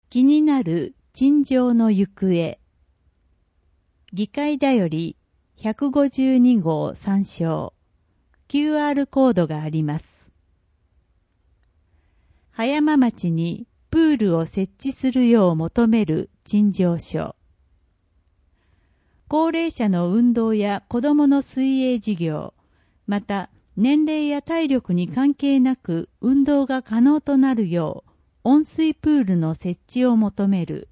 気になる陳情の行方。議会だより152号参照。QR コードがあります。葉山町にプールを設置するよう求める陳情書。高齢者の運動や子どもの水泳事業、また年齢や体力に関係なく運動が可能となるよう温水プールの設置を求める。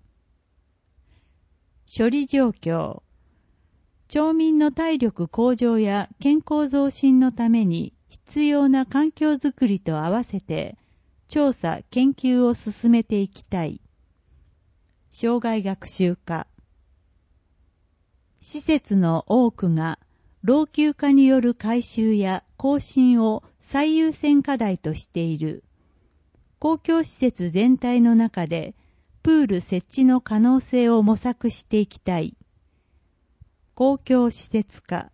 処理状況。町民の体力向上や健康増進のために必要な環境づくりと合わせて調査・研究を進めていきたい。生涯学習科。施設の多くが老朽化による改修や更新を最優先課題としている。公共施設全体の中でプール設置の可能性を模索していきたい。公共施設課。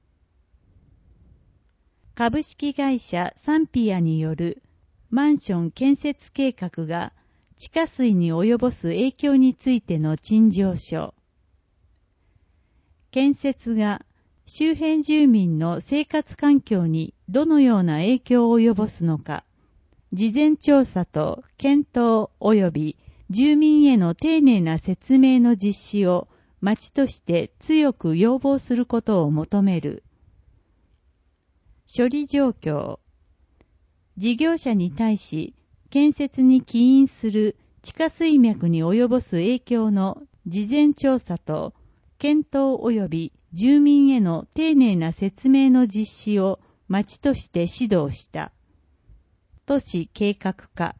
株式会社サンピアによるマンション建設計画が地下水に及ぼす影響についての陳情書。建設が周辺住民の生活環境にどのような影響を及ぼすのか、事前調査と検討及び住民への丁寧な説明の実施を町として強く要望することを求める。処理状況。事業者に対し建設に起因する地下水脈に及ぼす影響の事前調査と検討及び住民への丁寧な説明の実施を町として指導した。都市計画課。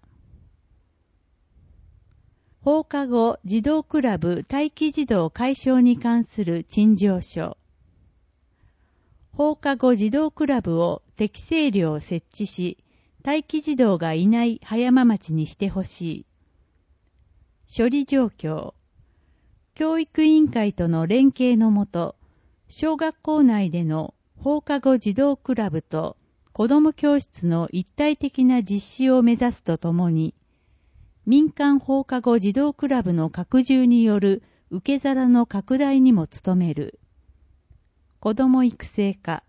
放課後児童クラブ待機児童解消に関する陳情書。放課後児童クラブを適正量設置し、待機児童がいない葉山町にしてほしい。処理状況。教育委員会との連携のもと、小学校内での放課後児童クラブと子ども教室の一体的な実施を目指すとともに、民間放課後児童クラブの拡充による受け皿の拡大にも努める。子ども育成課。